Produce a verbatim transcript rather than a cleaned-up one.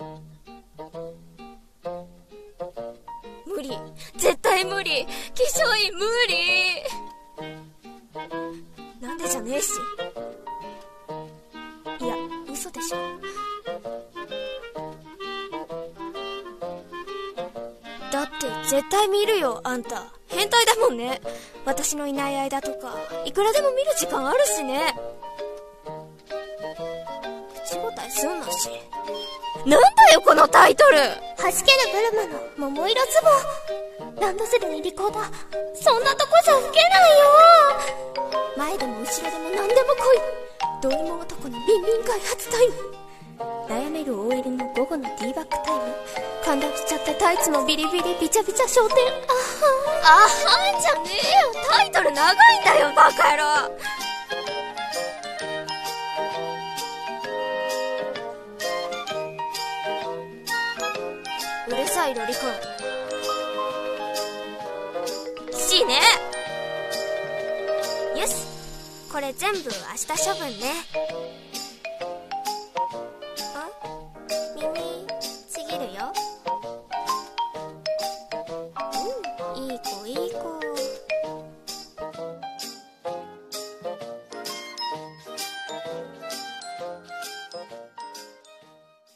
無理、絶対無理、気象院無理。なんでじゃねえし。いや、嘘でしょ。だって絶対見るよ、あんた変態だもんね。私のいない間とかいくらでも見る時間あるしね。口答えすんなし。なんだよこのタイトル。 はじけるブルマの桃色ズボン。ランドセルにリコーダー、そんなとこじゃ吹けないよ。前でも後ろでも何でも来い。ド M 男のビンビン開発タイム。悩める オーエル の午後の D バックタイム。感動しちゃってタイツもビリビリビチャビチャ焦点。 あはんあはんじゃねえよ、タイトル長いんだよバカ野郎。うるさいロリコン。しねえ。よし、これ全部明日処分ね。